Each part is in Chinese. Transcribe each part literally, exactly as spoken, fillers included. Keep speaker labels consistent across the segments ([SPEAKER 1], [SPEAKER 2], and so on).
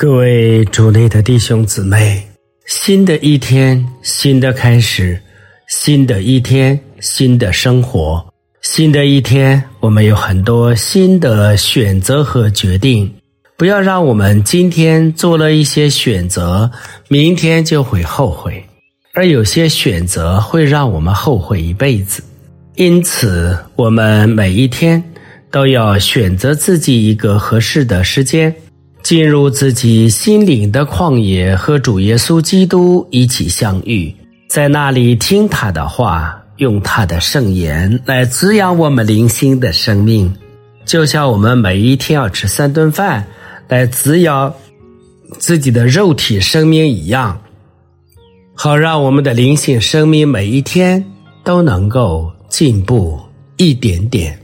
[SPEAKER 1] 各位主内的弟兄姊妹，新的一天，新的开始，新的一天，新的生活，新的一天，我们有很多新的选择和决定。不要让我们今天做了一些选择，明天就会后悔，而有些选择会让我们后悔一辈子。因此，我们每一天都要选择自己一个合适的时间，进入自己心灵的旷野，和主耶稣基督一起相遇，在那里听他的话，用他的圣言来滋养我们灵性的生命，就像我们每一天要吃三顿饭来滋养自己的肉体生命一样，好让我们的灵性生命每一天都能够进步一点点。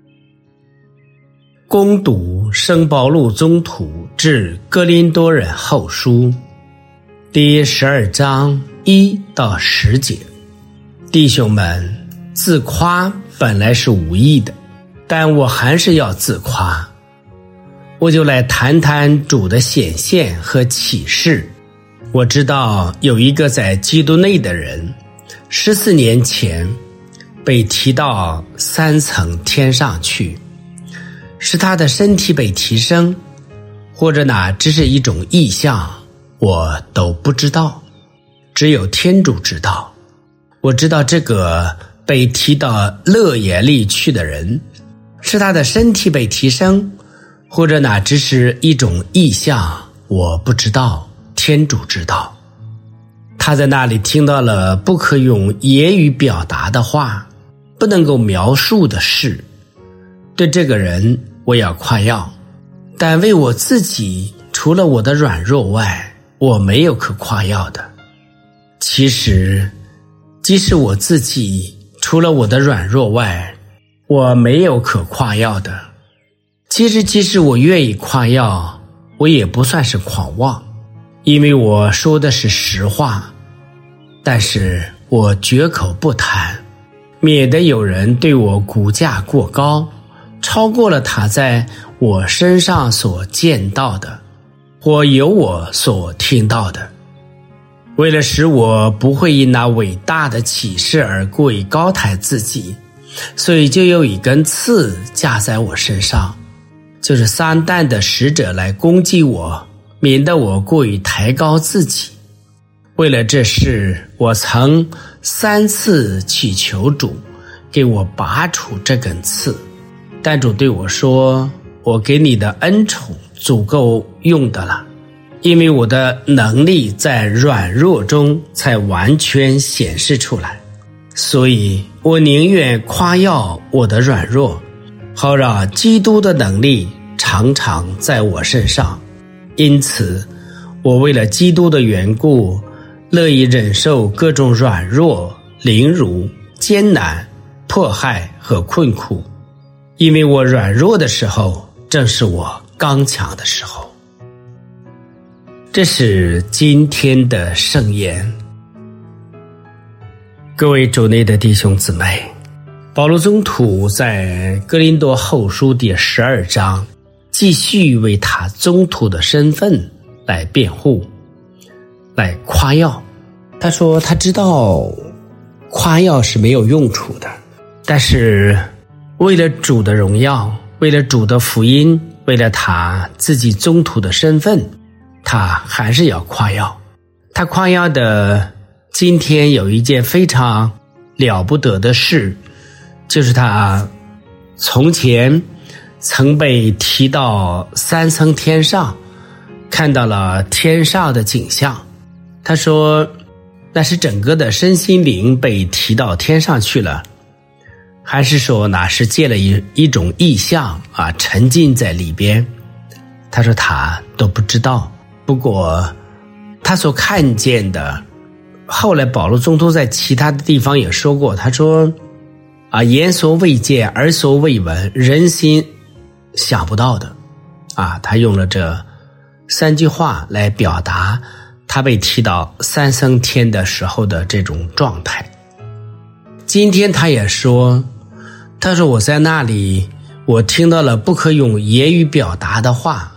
[SPEAKER 1] 攻读圣保禄宗徒致哥林多人后书第十二章一到十节。弟兄们，自夸本来是无益的，但我还是要自夸。我就来谈谈主的显现和启示。我知道有一个在基督内的人，十四年前被提到三层天上去，是他的身体被提升，或者那只是一种意象，我都不知道，只有天主知道。我知道这个被提到乐野里去的人，是他的身体被提升，或者那只是一种意象，我不知道，天主知道。他在那里听到了不可用言语表达的话，不能够描述的事。对这个人我要夸耀，但为我自己，除了我的软弱外，我没有可夸耀的。其实即使我自己，除了我的软弱外，我没有可夸耀的。其实即使我愿意夸耀，我也不算是狂妄，因为我说的是实话，但是我绝口不谈，免得有人对我估价过高，超过了他在我身上所见到的，或有我所听到的。为了使我不会因那伟大的启示而过于高抬自己，所以就有一根刺架在我身上，就是撒旦的使者来攻击我，免得我过于抬高自己。为了这事，我曾三次祈求主给我拔除这根刺，但主对我说，我给你的恩宠足够用的了，因为我的能力在软弱中才完全显示出来。所以我宁愿夸耀我的软弱，好让基督的能力常常在我身上。因此我为了基督的缘故，乐意忍受各种软弱、凌辱、艰难、迫害和困苦，因为我软弱的时候，正是我刚强的时候。这是今天的圣言。各位主内的弟兄姊妹，保禄宗徒在哥林多后书第十二章继续为他宗徒的身份来辩护，来夸耀。他说他知道夸耀是没有用处的，但是为了主的荣耀，为了主的福音，为了他自己宗徒的身份，他还是要夸耀。他夸耀的今天有一件非常了不得的事，就是他从前曾被提到三层天上，看到了天上的景象。他说那是整个的身心灵被提到天上去了，还是说那是借了一一种意象啊，沉浸在里边。他说他都不知道，不过他所看见的，后来保禄宗徒在其他的地方也说过，他说啊，眼所未见，耳所未闻，人心想不到的啊，他用了这三句话来表达他被提到三升天的时候的这种状态。今天他也说，他说我在那里，我听到了不可用言语表达的话，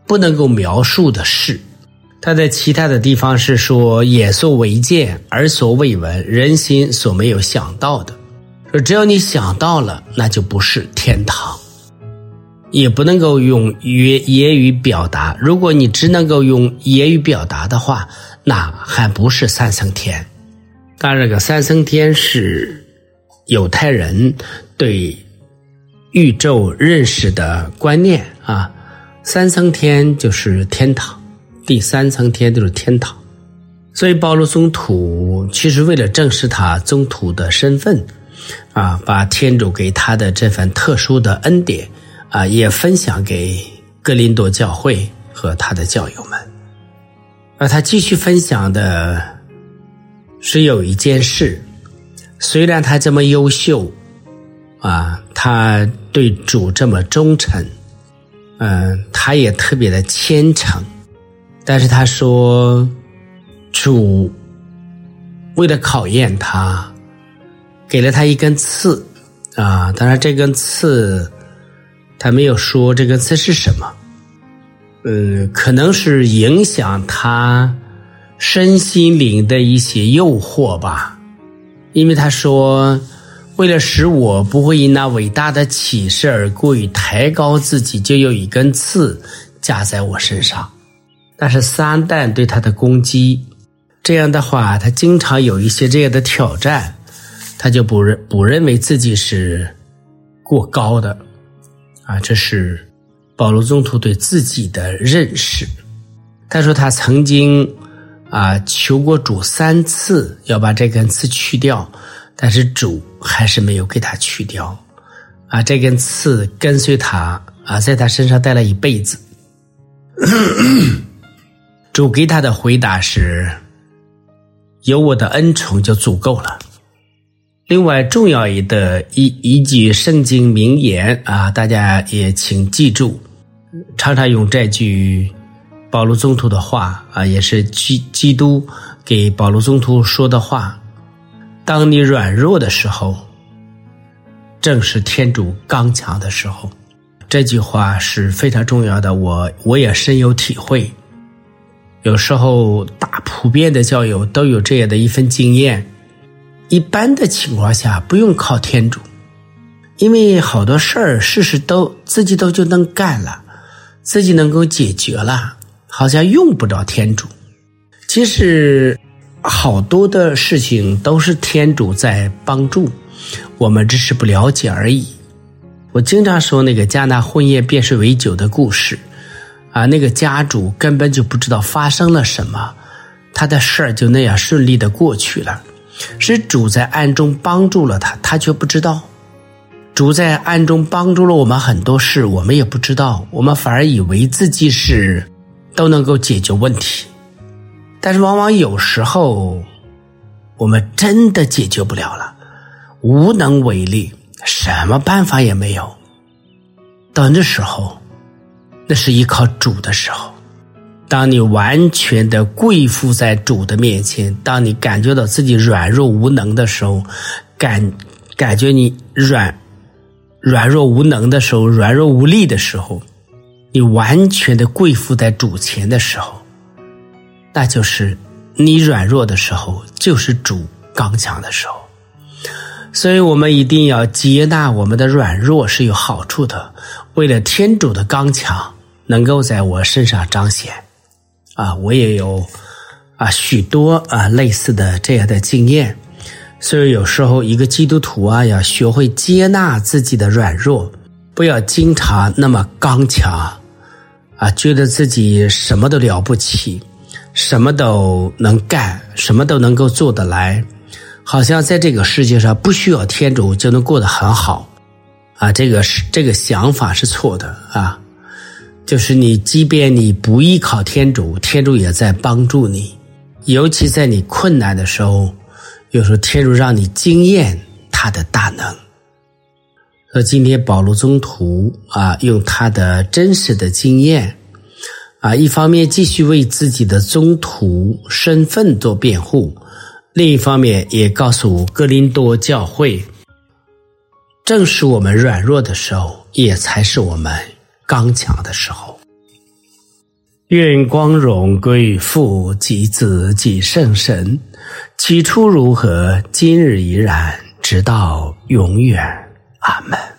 [SPEAKER 1] 不能够描述的事。他在其他的地方是说眼所未见，耳所未闻，人心所没有想到的。说只要你想到了，那就不是天堂，也不能够用言语表达。如果你只能够用言语表达的话，那还不是三层天。当然这个三层天是犹太人对宇宙认识的观念啊，三层天就是天堂，第三层天就是天堂。所以保禄宗徒其实为了证实他宗徒的身份啊，把天主给他的这份特殊的恩典啊，也分享给哥林多教会和他的教友们。而他继续分享的是有一件事，虽然他这么优秀啊，他对主这么忠诚，嗯、呃，他也特别的虔诚，但是他说主为了考验他，给了他一根刺啊，当然这根刺他没有说这根刺是什么，嗯，可能是影响他身心灵的一些诱惑吧。因为他说为了使我不会因那伟大的启示而过于抬高自己，就有一根刺架在我身上。但是撒旦对他的攻击，这样的话他经常有一些这样的挑战，他就不认不认为自己是过高的啊，这是保禄宗徒对自己的认识。他说他曾经啊求过主三次要把这根刺去掉，但是主还是没有给他去掉啊，这根刺跟随他啊，在他身上待了一辈子。主给他的回答是有我的恩宠就足够了。另外重要的一一句圣经名言啊，大家也请记住，常常用这句保禄宗徒的话啊，也是基基督给保禄宗徒说的话：当你软弱的时候，正是天主刚强的时候。这句话是非常重要的，我我也深有体会。有时候大普遍的教友都有这样的一份经验，一般的情况下不用靠天主，因为好多事儿事事都自己都就能干了，自己能够解决了，好像用不着天主。其实好多的事情都是天主在帮助，我们只是不了解而已。我经常说那个迦拿婚宴变水为酒的故事啊，那个家主根本就不知道发生了什么，他的事儿就那样顺利的过去了，是主在暗中帮助了他，他却不知道。主在暗中帮助了我们很多事，我们也不知道，我们反而以为自己是都能够解决问题，但是往往有时候我们真的解决不了了，无能为力，什么办法也没有。到那时候，那是依靠主的时候。当你完全的跪伏在主的面前，当你感觉到自己软弱无能的时候，感感觉你软软弱无能的时候，软弱无力的时候，你完全的跪伏在主前的时候，那就是你软弱的时候，就是主刚强的时候。所以我们一定要接纳我们的软弱是有好处的，为了天主的刚强能够在我身上彰显啊，我也有啊许多啊类似的这样的经验。所以有时候一个基督徒啊，要学会接纳自己的软弱，不要经常那么刚强啊，觉得自己什么都了不起，什么都能干，什么都能够做得来，好像在这个世界上不需要天主就能过得很好啊，这个是这个想法是错的啊。就是你即便你不依靠天主，天主也在帮助你，尤其在你困难的时候，有时候天主让你经验他的大能。所以今天保禄宗徒啊，用他的真实的经验啊，一方面继续为自己的宗徒身份做辩护，另一方面也告诉哥林多教会，正是我们软弱的时候，也才是我们刚强的时候。 愿光荣归于父及子及圣神，起初如何，今日依然，直到永远。阿们。